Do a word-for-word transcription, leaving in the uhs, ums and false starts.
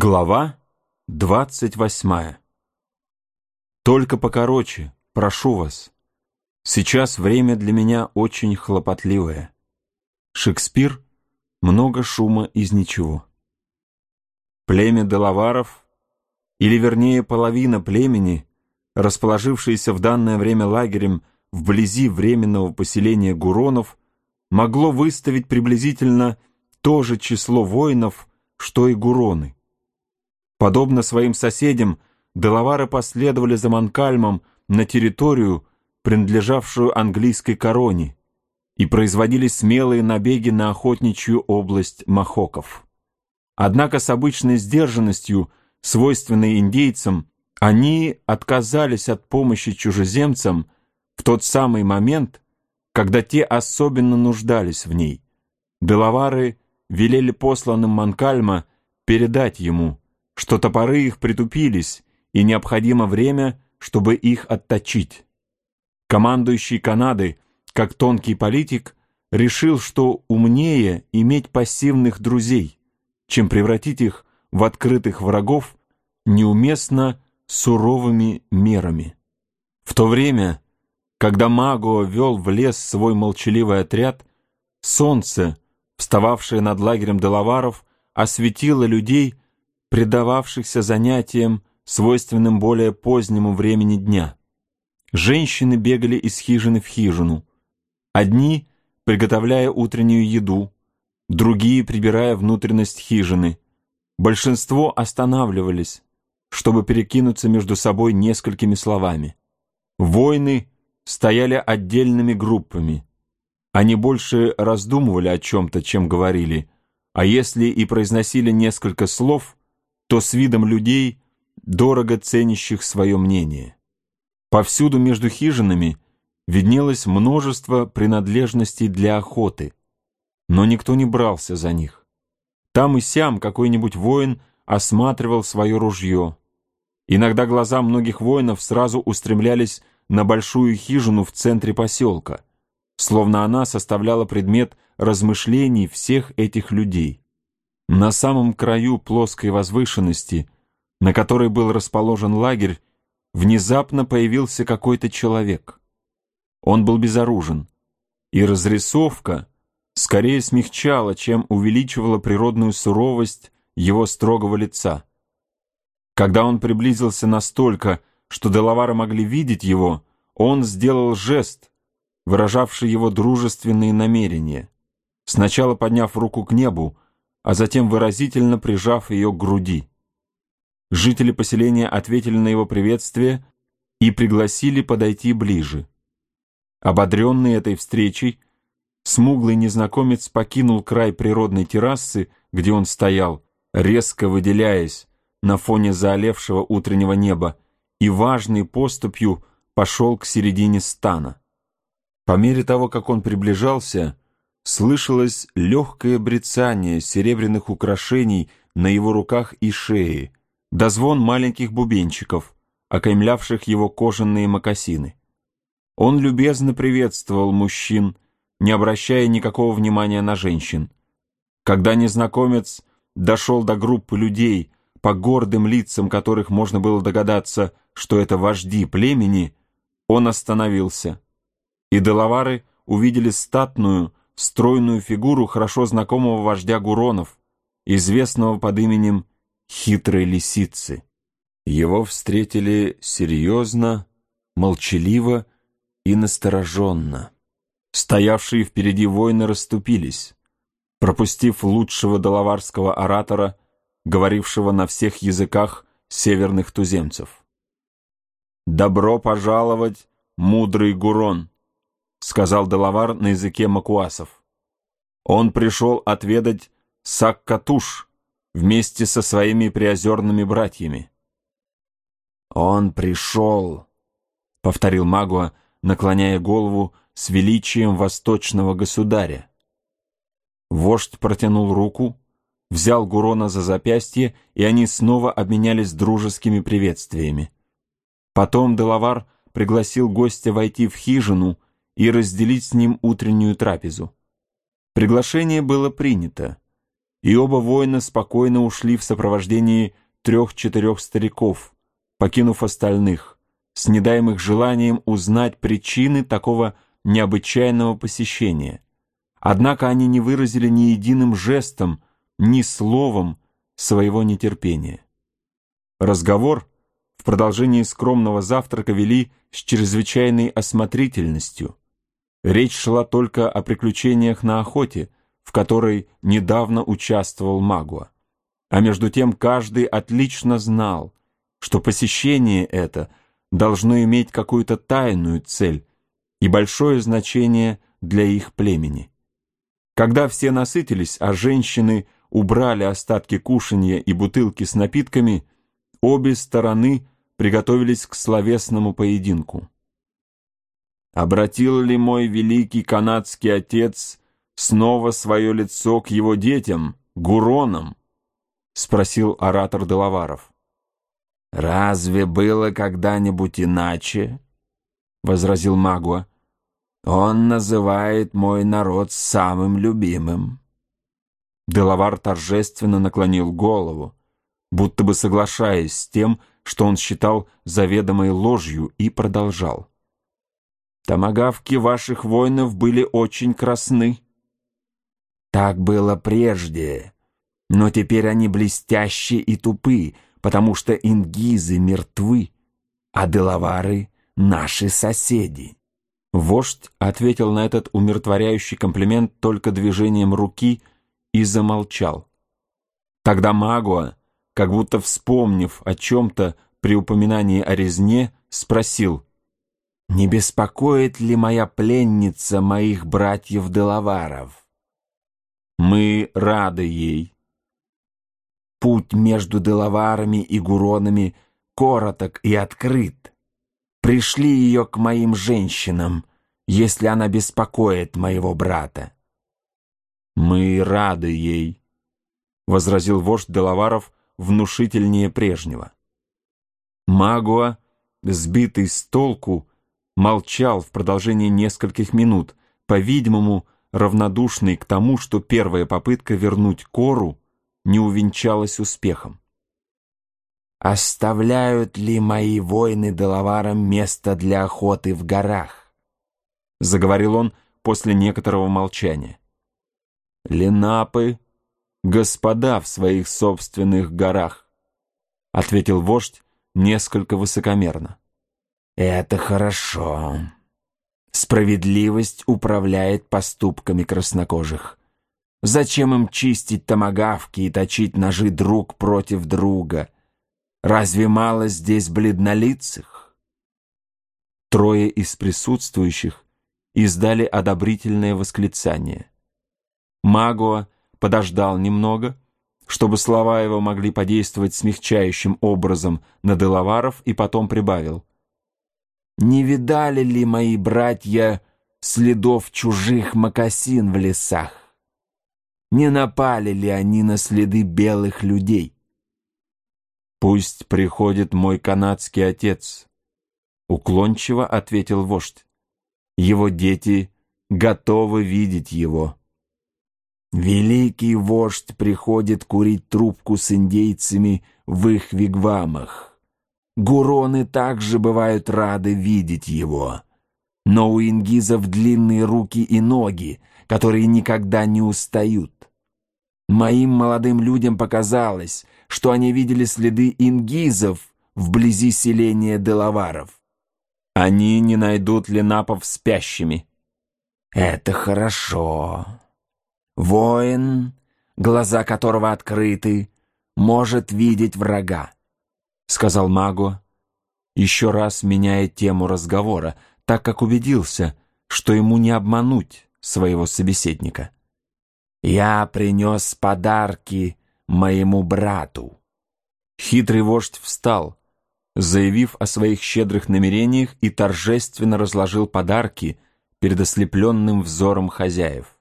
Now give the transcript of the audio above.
Глава двадцать восьмая. Только покороче, прошу вас. Сейчас время для меня очень хлопотливое. Шекспир «Много шума из ничего». Племя Делаваров, или вернее половина племени, расположившееся в данное время лагерем вблизи временного поселения Гуронов, могло выставить приблизительно то же число воинов, что и Гуроны. Подобно своим соседям, Делавары последовали за Монкальмом на территорию, принадлежавшую английской короне, и производили смелые набеги на охотничью область Мохоков. Однако с обычной сдержанностью, свойственной индейцам, они отказались от помощи чужеземцам в тот самый момент, когда те особенно нуждались в ней. Делавары велели посланным Монкальма передать ему, что топоры их притупились, и необходимо время, чтобы их отточить. Командующий Канады, как тонкий политик, решил, что умнее иметь пассивных друзей, чем превратить их в открытых врагов неуместно суровыми мерами. В то время, когда Магуа вел в лес свой молчаливый отряд, солнце, встававшее над лагерем Делаваров, осветило людей, предававшихся занятиям, свойственным более позднему времени дня. Женщины бегали из хижины в хижину, одни приготовляя утреннюю еду, другие прибирая внутренность хижины. Большинство останавливались, чтобы перекинуться между собой несколькими словами. Воины стояли отдельными группами. Они больше раздумывали о чем-то, чем говорили, а если и произносили несколько слов, то с видом людей, дорого ценящих свое мнение. Повсюду между хижинами виднелось множество принадлежностей для охоты, но никто не брался за них. Там и сям какой-нибудь воин осматривал свое ружье. Иногда глаза многих воинов сразу устремлялись на большую хижину в центре поселка, словно она составляла предмет размышлений всех этих людей. На самом краю плоской возвышенности, на которой был расположен лагерь, внезапно появился какой-то человек. Он был безоружен, и разрисовка скорее смягчала, чем увеличивала природную суровость его строгого лица. Когда он приблизился настолько, что Делавары могли видеть его, он сделал жест, выражавший его дружественные намерения, сначала подняв руку к небу, а затем выразительно прижав ее к груди. Жители поселения ответили на его приветствие и пригласили подойти ближе. Ободренный этой встречей, смуглый незнакомец покинул край природной террасы, где он стоял, резко выделяясь на фоне заалевшего утреннего неба, и важной поступью пошел к середине стана. По мере того, как он приближался, слышалось легкое брецание серебряных украшений на его руках и шее, да звон маленьких бубенчиков, окаймлявших его кожаные мокасины. Он любезно приветствовал мужчин, не обращая никакого внимания на женщин. Когда незнакомец дошел до группы людей, по гордым лицам которых можно было догадаться, что это вожди племени, он остановился, и Делавары увидели статную, стройную фигуру хорошо знакомого вождя Гуронов, известного под именем Хитрой Лисицы. Его встретили серьезно, молчаливо и настороженно. Стоявшие впереди воины расступились, пропустив лучшего делаварского оратора, говорившего на всех языках северных туземцев. «Добро пожаловать, мудрый Гурон», — сказал Делавар на языке макуасов. «Он пришел отведать Саккатуш вместе со своими приозерными братьями». «Он пришел», — повторил Магуа, наклоняя голову с величием восточного государя. Вождь протянул руку, взял Гурона за запястье, и они снова обменялись дружескими приветствиями. Потом Делавар пригласил гостя войти в хижину и разделить с ним утреннюю трапезу. Приглашение было принято, и оба воина спокойно ушли в сопровождении трех-четырех стариков, покинув остальных, с недаемых желанием узнать причины такого необычайного посещения. Однако они не выразили ни единым жестом, ни словом своего нетерпения. Разговор в продолжении скромного завтрака вели с чрезвычайной осмотрительностью. Речь шла только о приключениях на охоте, в которой недавно участвовал Магуа. А между тем каждый отлично знал, что посещение это должно иметь какую-то тайную цель и большое значение для их племени. Когда все насытились, а женщины убрали остатки кушанья и бутылки с напитками, обе стороны приготовились к словесному поединку. «Обратил ли мой великий канадский отец снова свое лицо к его детям, гуронам?» — спросил оратор Делаваров. «Разве было когда-нибудь иначе?» — возразил Магуа. «Он называет мой народ самым любимым». Делавар торжественно наклонил голову, будто бы соглашаясь с тем, что он считал заведомой ложью, и продолжал. «Томагавки ваших воинов были очень красны». «Так было прежде, но теперь они блестящие и тупы, потому что ингизы мертвы, а делавары — наши соседи». Вождь ответил на этот умиротворяющий комплимент только движением руки и замолчал. Тогда Магуа, как будто вспомнив о чем-то при упоминании о резне, спросил: «Не беспокоит ли моя пленница моих братьев-делаваров?» «Мы рады ей». «Путь между делаварами и гуронами короток и открыт. Пришли ее к моим женщинам, если она беспокоит моего брата». «Мы рады ей», — возразил вождь делаваров внушительнее прежнего. Магуа, сбитый с толку, молчал в продолжении нескольких минут, по-видимому, равнодушный к тому, что первая попытка вернуть Кору не увенчалась успехом. «Оставляют ли мои воины делаварам место для охоты в горах?» — заговорил он после некоторого молчания. «Ленапы — господа в своих собственных горах», — ответил вождь несколько высокомерно. «Это хорошо. Справедливость управляет поступками краснокожих. Зачем им чистить томагавки и точить ножи друг против друга? Разве мало здесь бледнолицых?» Трое из присутствующих издали одобрительное восклицание. Магуа подождал немного, чтобы слова его могли подействовать смягчающим образом на делаваров, и потом прибавил: «Не видали ли мои братья следов чужих мокасин в лесах? Не напали ли они на следы белых людей?» «Пусть приходит мой канадский отец», — уклончиво ответил вождь. «Его дети готовы видеть его». «Великий вождь приходит курить трубку с индейцами в их вигвамах. Гуроны также бывают рады видеть его. Но у ингизов длинные руки и ноги, которые никогда не устают. Моим молодым людям показалось, что они видели следы ингизов вблизи селения делаваров. Они не найдут ленапов спящими». «Это хорошо. Воин, глаза которого открыты, может видеть врага», — сказал Магуа, еще раз меняя тему разговора, так как убедился, что ему не обмануть своего собеседника. «Я принес подарки моему брату». Хитрый вождь встал, заявив о своих щедрых намерениях, и торжественно разложил подарки перед ослепленным взором хозяев.